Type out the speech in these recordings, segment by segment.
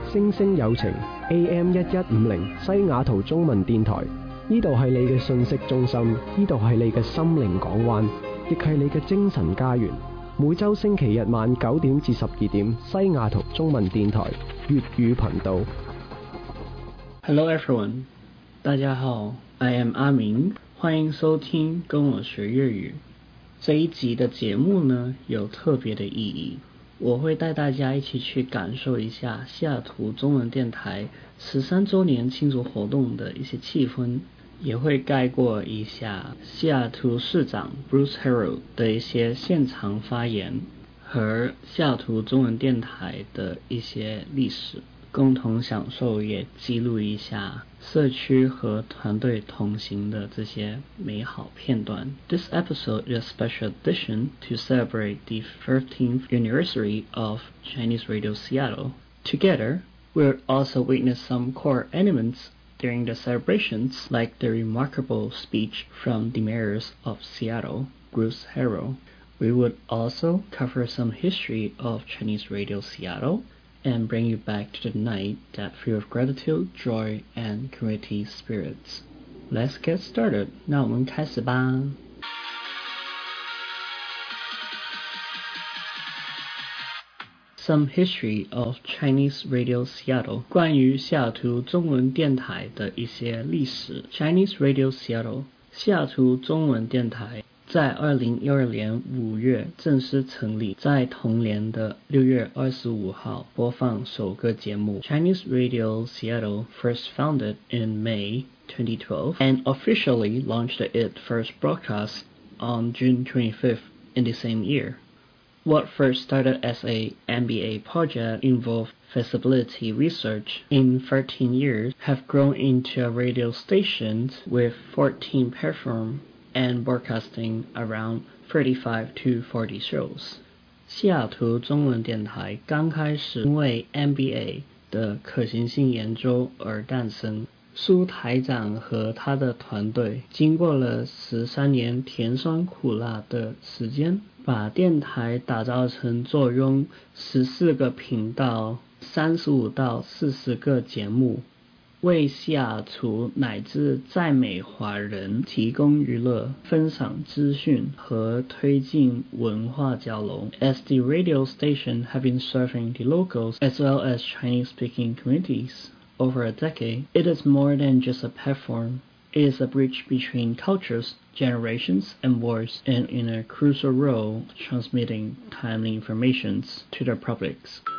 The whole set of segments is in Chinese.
星星有情 AM1150 西雅圖中文電台，呢度係你嘅信息中心，呢度係你嘅心靈港灣，亦係你嘅精神家園。每周星期日晚9點至12點，西雅圖中文電台粵語頻道。 Hello everyone， 大家好 ，I am 阿明，歡迎收聽跟我學粵語。這一集的節目呢，有特別的意義，我會帶大家一起去感受一下西雅圖中文電台13週年慶祝活動的一些氣氛，也會概括一下西雅圖市長 Bruce Harrell 的一些現場發言和西雅圖中文電台的一些歷史，共同享受也記錄一下社區和團隊同行的這些美好片段。This episode is a special edition to celebrate the 15th anniversary of Chinese Radio Seattle. Together, we'll also witness some core elements during the celebrations, like the remarkable speech from the mayor of Seattle, Bruce Harrell. We would also cover some history of Chinese Radio Seattle and bring you back to the night that filled with gratitude, joy, and community spirits. Let's get started. 那我們開始吧。Some history of Chinese Radio Seattle， 關於西雅圖中文電台的一些歷史。Chinese Radio Seattle， 西雅圖中文電台在2012年5月正式成立，在同年的6月25號播放首個節目。Chinese Radio Seattle first founded in May 2012 and officially launched its first broadcast on June 25th in the same year. What first started as a MBA project involved feasibility research in 13 years have grown into a radio station with 14 platforms and broadcasting around 35 to 40 shows. 西雅圖中文電台剛開始因為 MBA 的可行性研究而誕生。蘇台長和他的團隊經過了13年甜酸苦辣的時間，把電台打造成坐擁14個頻道、35到40個節目，為西雅圖乃至在美華人提供娛樂、分享資訊和推進文化交流。As the radio station have been serving the locals as well as Chinese-speaking communities over a decade, it is more than just a platform. It is a bridge between cultures, generations, and worlds, and in a crucial role transmitting timely information to the public.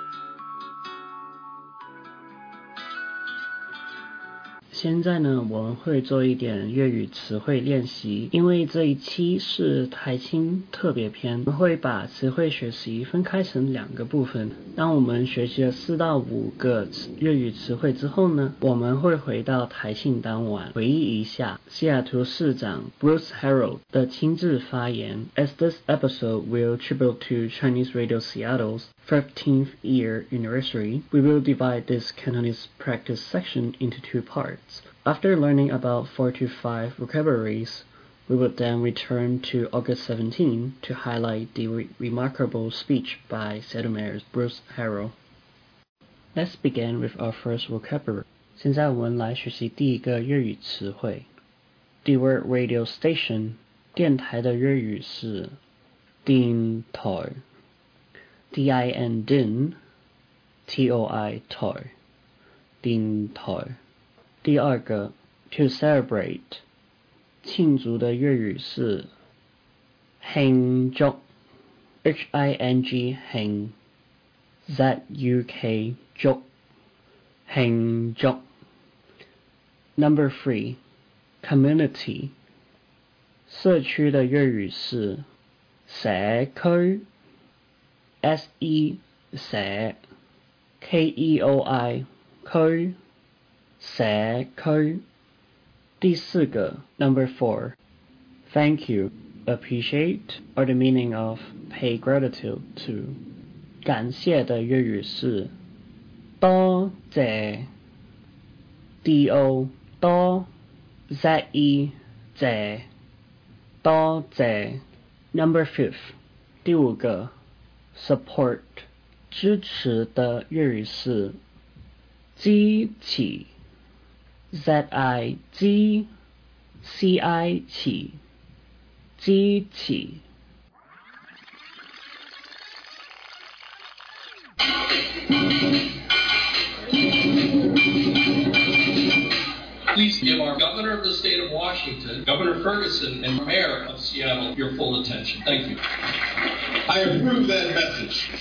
現在呢，我們會做一點粵語詞彙練習，因為這一期是台慶特別篇，我們會把詞彙學習分開成2個部分。當我們學習了4到5個粵語詞彙之後呢，我們會回到台慶當晚，回憶一下西雅圖市長 Bruce Harrell 的親自發言。As this episode will tribute to Chinese Radio Seattle's 15th year anniversary, we will divide this Cantonese practice section into 2 parts. After learning about 4 to 5 vocabularies, we would then return to August 17 to highlight the remarkable speech by Seattle Mayor Bruce Harrell. Let's begin with our first vocabulary. 現在我們來學習第一個粵語詞彙。The word radio station， 電台的粵語是電台。DIN din TOI 台電台。第二個 to celebrate 慶祝的粵語是慶祝 HING 慶 ZUK 祝慶祝。Number 3 community 社區的粵語是社區 SE 社 KEOI 區社區。第4個 Number 4 Thank you, appreciate, or the meaning of pay gratitude to。 感謝的粵語是多謝 DO 多 ZE 謝多謝。Number 5 第5個 Support 支持的粵語是机器 Z-I-G-C-I 起机器。 Please give our Governor of the State of Washington, Governor Ferguson, and Mayor of Seattle your full attention. Thank you. I approve that message.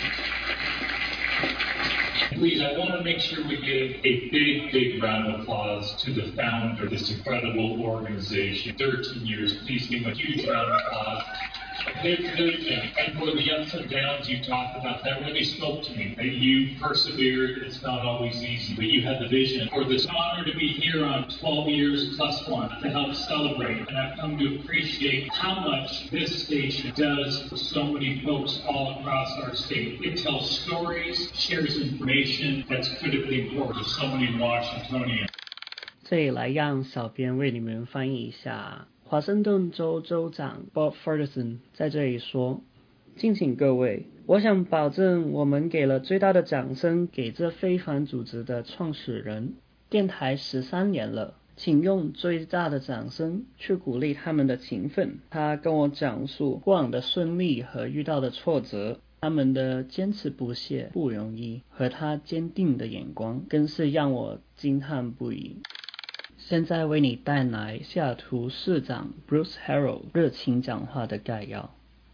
Please, I want to make sure we give a big round of applause to the founder of this incredible organization. 13 years. Please give him a huge round of applause. His vision and for the ups and downs you talked about, that really spoke to me. That you persevered. It's not always easy, but you had the vision. For this honor to be here on 12 years plus one to help celebrate, and I've come to appreciate how much this station does for so many folks all across our state. It tells stories, shares information that's critically important to so many Washingtonians. 这里来让小编为你们翻译一下。华盛顿州州长 Bob Ferguson 在这里说：敬请各位，我想保证我们给了最大的掌声给这非凡组织的创始人。电台13年了，请用最大的掌声去鼓励他们的勤奋。他跟我讲述过往的顺利和遇到的挫折，他们的坚持不懈不容易，和他坚定的眼光更是让我惊叹不已。现在为你带来西雅图市长 Bruce Harrell 热情讲话的概要。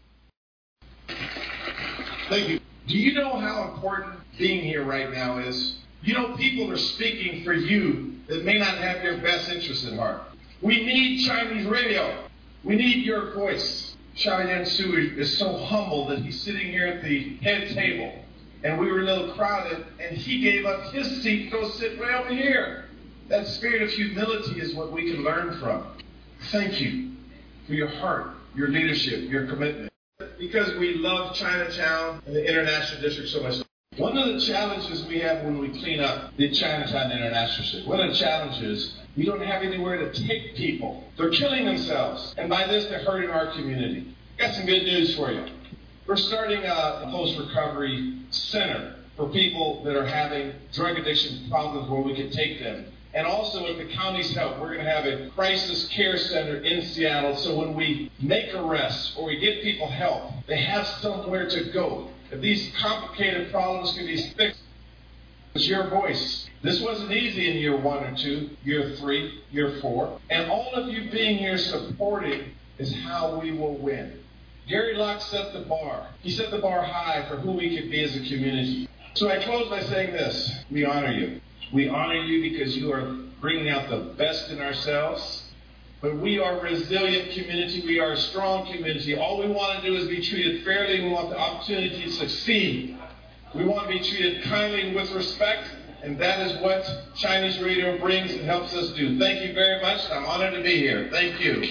Thank you. Do you know how important being here right now is? You know, people are speaking for you that may not have your best interests at heart. We need Chinese radio. We need your voice. Xiaoyan Su is so humble that he's sitting here at the head table, and we were a little crowded, and he gave up his seat to go sit way over here. That spirit of humility is what we can learn from. Thank you for your heart, your leadership, your commitment. Because we love Chinatown and the International District so much. One of the challenges we have when we clean up the Chinatown International District, one of the challenges, we don't have anywhere to take people. They're killing themselves. And by this, they're hurting our community. Got some good news for you. We're starting a post-recovery center for people that are having drug addiction problems where we can take them. And also, with the county's help, we're going to have a crisis care center in Seattle, so when we make arrests or we get people help, they have somewhere to go. If these complicated problems can be fixed, it's your voice. This wasn't easy in year 1 or 2, year 3, year 4. And all of you being here supporting is how we will win. Gary Locke set the bar. He set the bar high for who we could be as a community. So I close by saying this: we honor you. We honor you because you are bringing out the best in ourselves. But we are a resilient community. We are a strong community. All we want to do is be treated fairly. We want the opportunity to succeed. We want to be treated kindly and with respect. And that is what Chinese Radio brings and helps us do. Thank you very much. I'm honored to be here. Thank you.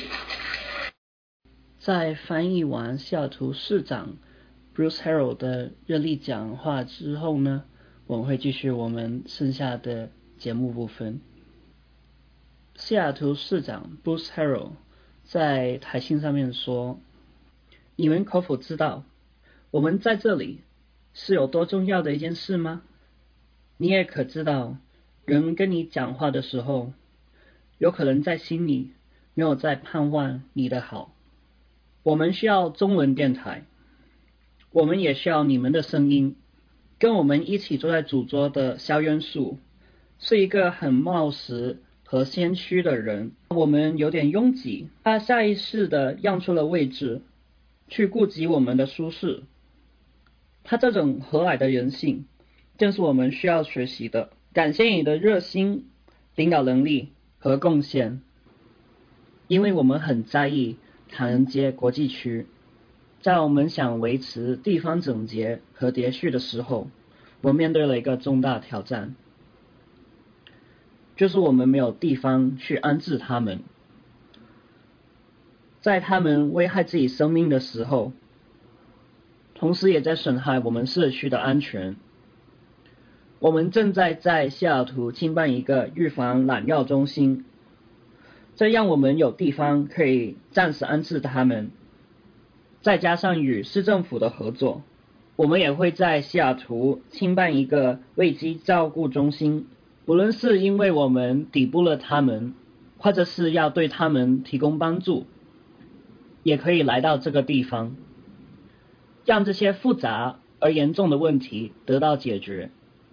在翻译完西雅图市长 Bruce Harrell 的热力讲话之后呢，我们会继续我们剩下的节目部分。西雅图市长 Bruce Harrell 在台信上面说：你们可否知道我们在这里是有多重要的一件事吗？你也可知道人们跟你讲话的时候，有可能在心里没有在盼望你的好。我们需要中文电台，我们也需要你们的声音。跟我们一起坐在主桌的萧元素是一个很冒失和谦虚的人，我们有点拥挤，他下意识地让出了位置，去顾及我们的舒适。他这种和蔼的人性，正是我们需要学习的。感谢你的热心、领导能力和贡献，因为我们很在意唐人街国际区。在我们想维持地方整洁和秩序的时候，我面对了一个重大挑战，就是我们没有地方去安置他们。在他们危害自己生命的时候，同时也在损害我们社区的安全。我们正在西雅图兴办一个预防滥药中心，这让我们有地方可以暂时安置他们。再加上与市政府的合作， 我们也会在西雅图兴办一个危机照顾中心，无论是因为我们抵不了他们，或者是要对他们提供帮助，也可以来到这个地方，让这些复杂而严重的问题得到解决。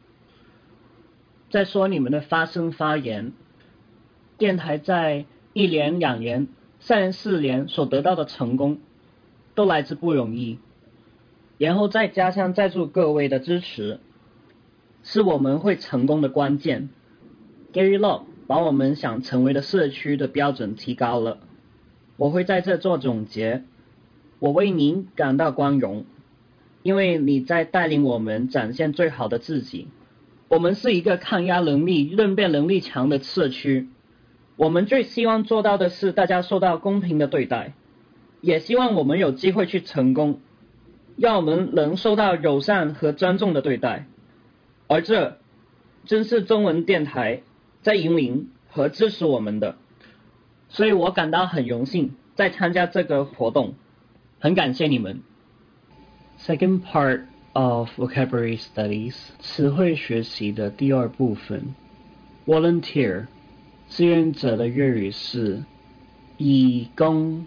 再说你们的发声发言，电台在1年、2年、3年、4年所得到的成功，都来自不容易，然后再加上在座各位的支持，是我们会成功的关键。Gary Love 把我们想成为的社区的标准提高了。我会在这做总结，我为您感到光荣，因为你在带领我们展现最好的自己。我们是一个抗压能力、应变能力强的社区，我们最希望做到的是大家受到公平的对待，也希望我们有机会去成功，让我们能受到友善和尊重的对待。而这正是中文电台在引领和支持我们的，所以我感到很荣幸在参加这个活动，很感谢你们。Second part of vocabulary studies 词汇学习的第2部分 Volunteer 志愿者的粤语是义工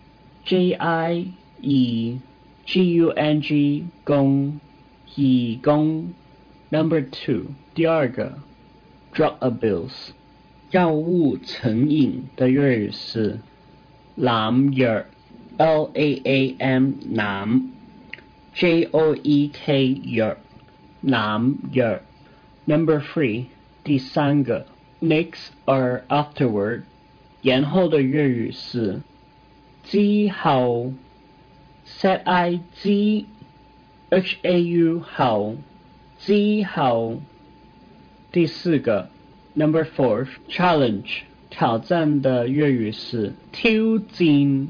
J-I-E-G-U-N-G 工义工 Number 2 第2个 Drug abuse 药物成瘾的粤语是濫藥 L-A-A-M 濫J-O-E-K 藥濫藥 Number 3 第3個 Next or afterward 然後的粵語是之後 Z-I-G-H-A-U 後之後第4個 Number 4 Challenge 挑戰的粵語是挑戰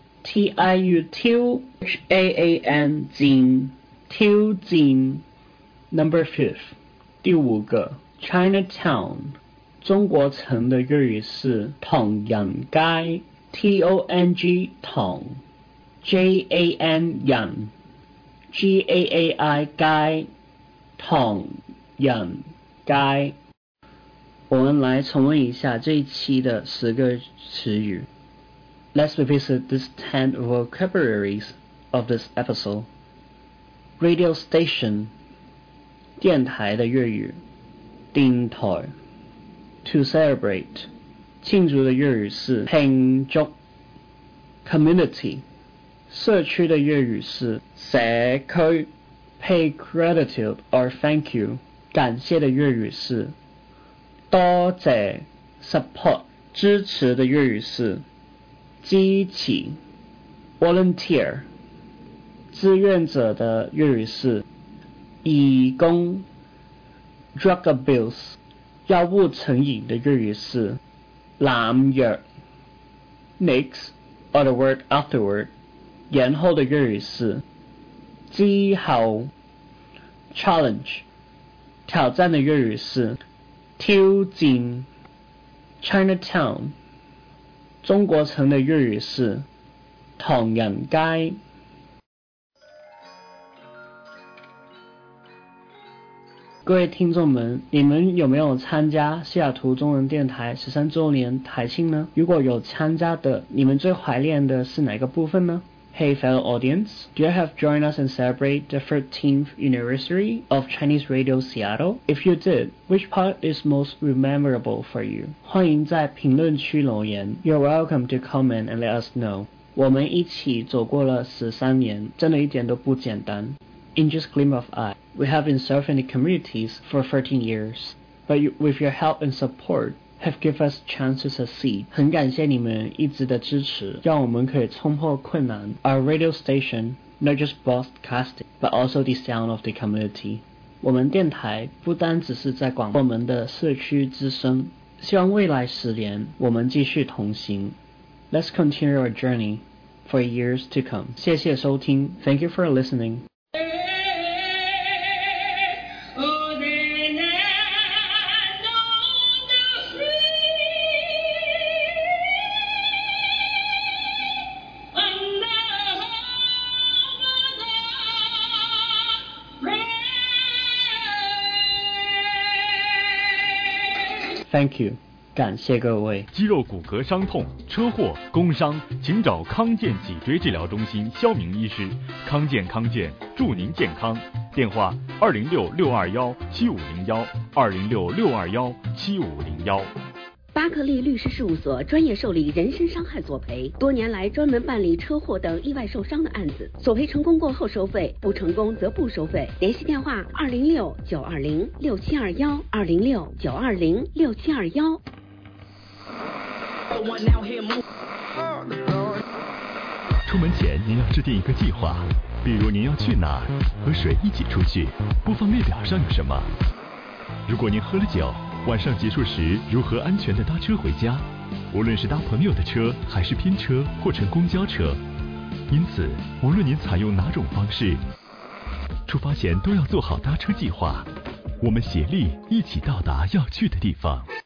T-I-U-T-H-A-A-N 戰挑戰 Number 5 第5個 Chinatown 中國城的粵語是唐人街 T-O-N-G 唐 J-A-N 人 G-A-A-I 街唐人街。我们来重温一下这一期的10个词语。Let's revisit these 10 vocabularies of this episode. Radio station 电台的粤语電台 To celebrate 庆祝的粤语是慶祝 Community 社區的粤语是社區 Pay gratitude or thank you 感谢的粤语是多謝 Support 支持的粤语是支持 Volunteer 志愿者的粤语是义工 Drug abuse 药物成瘾的粤语是濫藥 Next or the word afterward 然后的粤语是之後 Challenge 挑战的粤语是挑戰 Chinatown 中国城的粤语是唐人街。各位听众们，你们有没有参加西雅图中文电台13周年台庆呢？如果有参加的，你们最怀念的是哪个部分呢？ Hey fellow audience, do you have joined us and celebrate the 13th anniversary of Chinese Radio Seattle? If you did, which part is most memorable for you? 欢迎在评论区留言。You're welcome to comment and let us know. 我们一起走过了13年，真的一点都不简单。In just gleam of eye, we have been serving the communities for 13 years, but with your help and support, have given us chance to succeed. 很感谢你们一直的支持，让我们可以冲破困难。Our radio station, not just broadcasting, but also the sound of the community. 我们电台不单只是在广播我们的社区之声，希望未来10年我们继续同行。Let's continue our journey for years to come. 谢谢收听 Thank you for listening. Thank you， 感谢各位。 肌肉骨骼伤痛、车祸、工伤，请找康健脊椎治疗中心肖明医师。康健，祝您健康。电话206-621-7501，206-621-7501。 巴克利律师事务所专业受理人身伤害索赔，多年来专门办理车祸等意外受伤的案子，索赔成功过后收费，不成功则不收费。联系电话206-920-6721，206-920-6721。 出门前您要制定一个计划，比如您要去哪儿，和谁一起出去，播放列表上有什么。如果您喝了酒，晚上结束时如何安全地搭车回家，无论是搭朋友的车还是拼车或乘公交车。因此无论您采用哪种方式，出发前都要做好搭车计划，我们协力一起到达要去的地方。